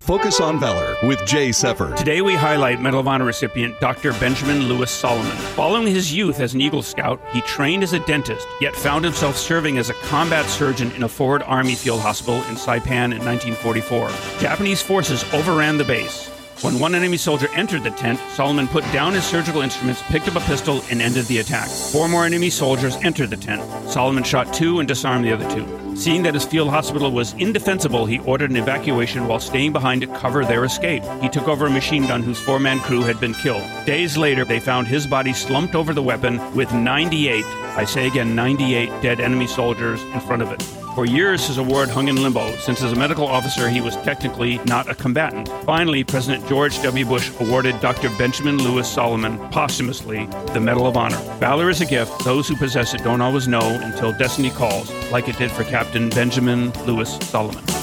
Focus on Valor with Jay Sefer. Today we highlight Medal of Honor recipient Dr. Benjamin Lewis Solomon. Following his youth as an Eagle Scout, he trained as a dentist, yet found himself serving as a combat surgeon in a forward Army field hospital in Saipan in 1944. Japanese forces overran the base. When one enemy soldier entered the tent, Solomon put down his surgical instruments, picked up a pistol, and ended the attack. 4 more enemy soldiers entered the tent. Solomon shot 2 and disarmed the other 2. Seeing that his field hospital was indefensible, he ordered an evacuation while staying behind to cover their escape. He took over a machine gun whose 4-man crew had been killed. Days later, they found his body slumped over the weapon with 98, I say again, 98 dead enemy soldiers in front of it. For years, his award hung in limbo, since as a medical officer, he was technically not a combatant. Finally, President George W. Bush awarded Dr. Benjamin Lewis Solomon posthumously the Medal of Honor. Valor is a gift. Those who possess it don't always know until destiny calls, like it did for Captain Benjamin Lewis Solomon.